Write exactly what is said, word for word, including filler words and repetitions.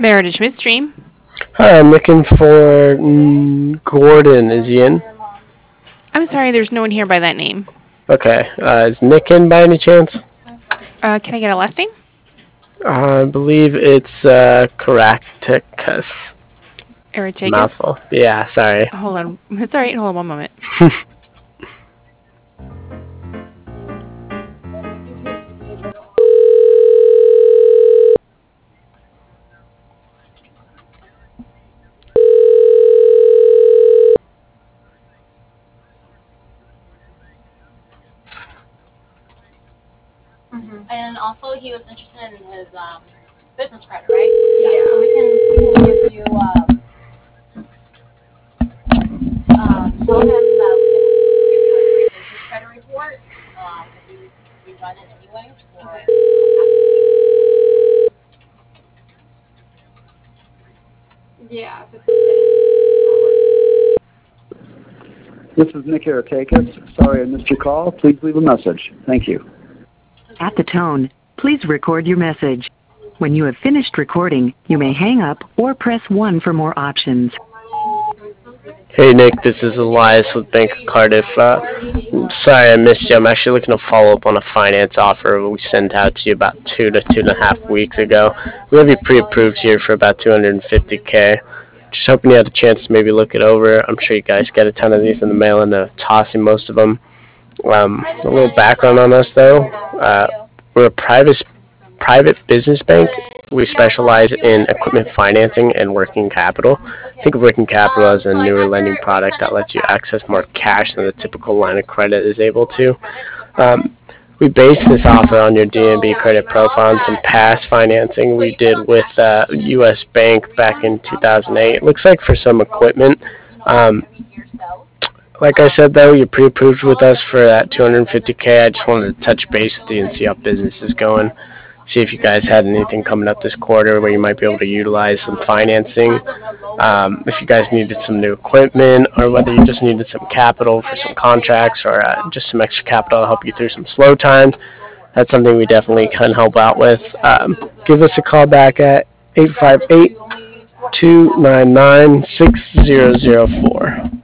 Meritage Midstream. Hi, I'm looking for mm, Gordon. Is he in? I'm sorry, there's no one here by that name. Okay. Uh, is Nick in by any chance? Uh, can I get a last name? Uh, I believe it's uh, Caractacus. Eritakis. Mouthful. Yeah, sorry. Hold on. It's all right. Hold on one moment. Mm-hmm. And also, he was interested in his um, business credit, right? Yeah. yeah. So we can, we can give you um, um, tell him that we can give you a free business credit report. Um, we we run it anyway. For, okay. Yeah, if it's okay. This is Nick Aratakis. Sorry I missed your call. Please leave a message. Thank you. At the tone, please record your message. When you have finished recording, you may hang up or press one for more options. Hey Nick, this is Elias with Bank of Cardiff. Uh, sorry I missed you. I'm actually looking to follow up on a finance offer we sent out to you about two to two and a half weeks ago. We have you pre-approved here for about two hundred fifty K. Just hoping you had a chance to maybe look it over. I'm sure you guys get a ton of these in the mail and uh, tossing most of them. Um, a little background on us though. Uh, we're a private private business bank. We specialize in equipment financing and working capital. Think of working capital as a newer lending product that lets you access more cash than the typical line of credit is able to. Um, we base this offer on your D N B credit profile and some past financing we did with uh, U S Bank back in two thousand eight. It looks like for some equipment. Um, like I said, though, you're pre-approved with us for that two hundred fifty K. I just wanted to touch base with you and see how business is going. See if you guys had anything coming up this quarter where you might be able to utilize some financing. Um, if you guys needed some new equipment or whether you just needed some capital for some contracts or uh, just some extra capital to help you through some slow times, that's something we definitely can help out with. Um, give us a call back at eight five eight, two nine nine, six zero zero four.